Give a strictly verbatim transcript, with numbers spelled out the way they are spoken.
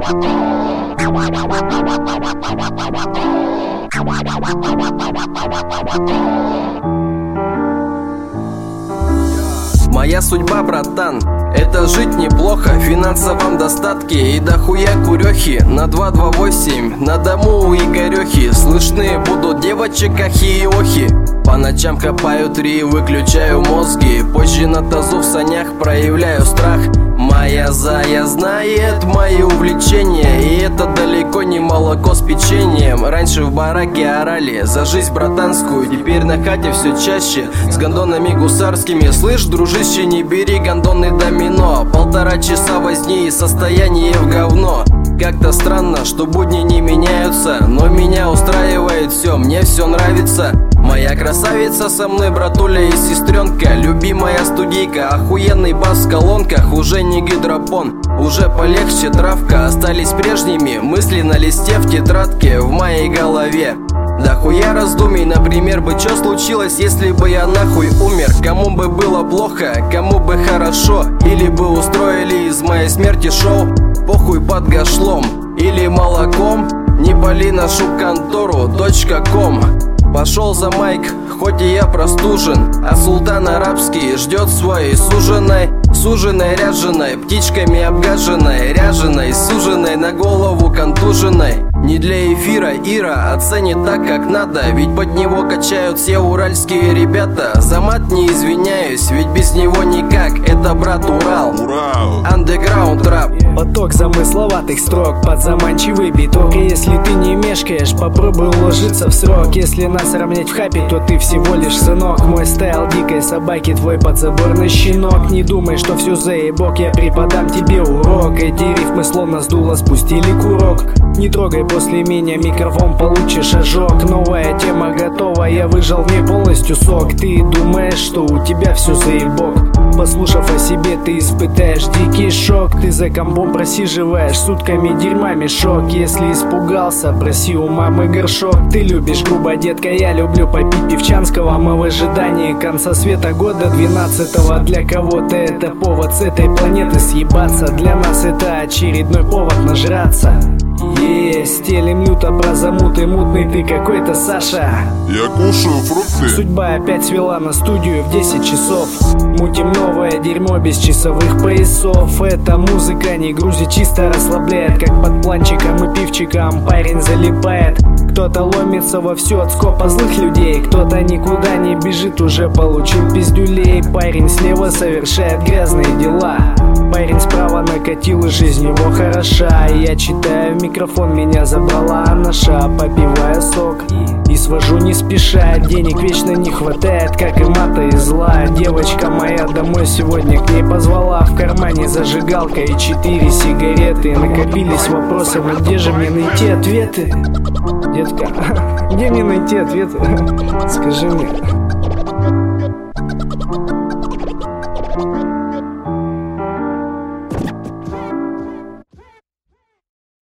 Моя судьба, братан, это жить неплохо, в финансовом достатке и дохуя курехи. На два два восемь, на дому и горехи, слышны будут девочек ахи и охи. По ночам копаю три, выключаю мозги, позже на тазу в санях проявляю страх. Моя зая знает мои увлечения, и это далеко не молоко с печеньем. Раньше в бараке орали за жизнь братанскую, теперь на хате все чаще с гондонами гусарскими. Слышь, дружище, не бери гондоны домино, полтора часа возни и состояние в говно. Как-то странно, что будни не меняются, но меня устраивает все, мне все нравится. Моя красавица со мной, братуля и сестренка, любимая студийка, охуенный бас в колонках, уже не гидропон, уже полегче травка. Остались прежними мысли на листе в тетрадке в моей голове. Да хуя раздумий, например, бы что случилось, если бы я нахуй умер? Кому бы было плохо, кому бы хорошо, или бы устроили из моей смерти шоу? Похуй под гашлом или молоком, не пали нашу контору .ком. Пошел за майк, хоть и я простужен, а султан арабский ждет своей суженой. Суженой, ряженой, птичками обгаженной, ряженой, суженой, на голову контуженной. Не для эфира Ира оценит так, как надо, ведь под него качают все уральские ребята. За мат не извиняюсь, ведь без него никак, это брат Урал, андеграунд рэп. Поток замысловатых строк под заманчивый биток. И если ты не мешкаешь, попробуй уложиться в срок. Если нас равнять в хапе, то ты всего лишь сынок. Мой стайл дикой собаки, твой подзаборный щенок. Не думай, что все заебок, я преподам тебе урок. Эти рифмы словно сдуло, спустили курок. Не трогай после меня микрофон, получишь ожог. Новая тема готова, я выжал в ней полностью сок. Ты думаешь, что у тебя все заебок? Послушав о себе, ты испытаешь дикий шок. Ты за компом просиживаешь сутками дерьма мешок. Если испугался, проси у мамы горшок. Ты любишь грубо, детка, я люблю попить певчанского. Мы в ожидании конца света года двенадцатого. Для кого-то это повод с этой планеты съебаться. Для нас это очередной повод нажраться. Есть, стелим люто про замуты, мутный ты какой-то, Саша. Я кушаю фрукты. Судьба опять свела на студию в десять часов. Мутим новое дерьмо без часовых поясов. Эта музыка не грузит, чисто расслабляет. Как под планчиком и пивчиком парень залипает. Кто-то ломится во все от скопа злых людей, кто-то никуда не бежит, уже получил пиздюлей. Парень слева совершает грязные дела, парень справа накатил, и жизнь его хороша. Я читаю в микрофон, меня забрала наша, попивая сок и свожу не спеша. Денег вечно не хватает, как и мата и зла. Девочка моя домой сегодня к ней позвала. В кармане зажигалка и четыре сигареты. Накопились вопросы, но где же мне найти ответы? Детка, где мне найти ответы? Скажи мне.